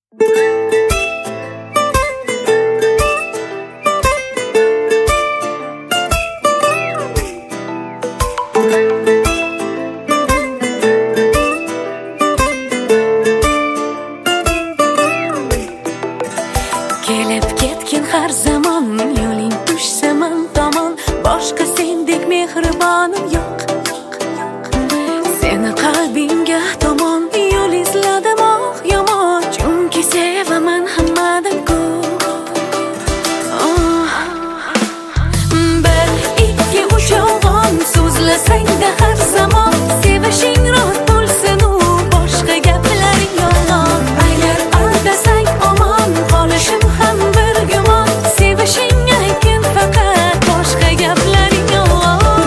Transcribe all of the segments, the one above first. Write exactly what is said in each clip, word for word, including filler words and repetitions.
Kelib ketgin har zamon, yo'ling tushsa men tomon, boshqa sendek mehribonim yo'q. Seni qalbingga tomon yo'l izladim oh yomon, chunki sevaman hammadan ko'p. Bir, ikki, uch yolg'on so'zlasang-da har zamon, sevishing rost bo'lsin u boshqa gaplaring yolg'on. Agar aldasang omon qolishim ham bir gumon, sevishing aytgin faqat boshqa gaplaring yolg'on.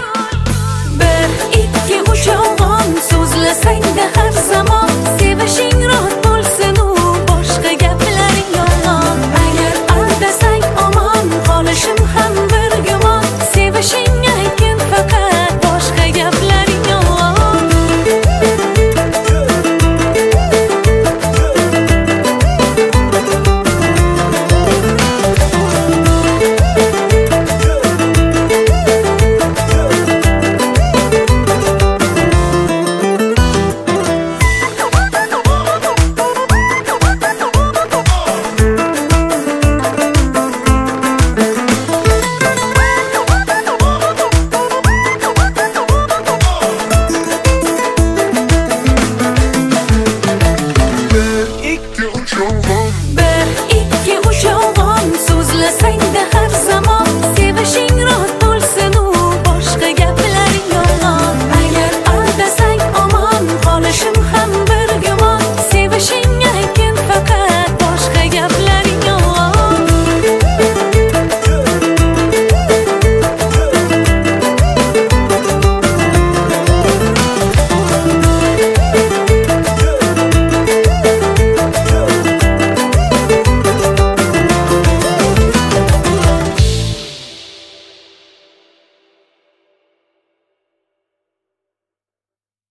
So'zlasang-da har zamon, sevishing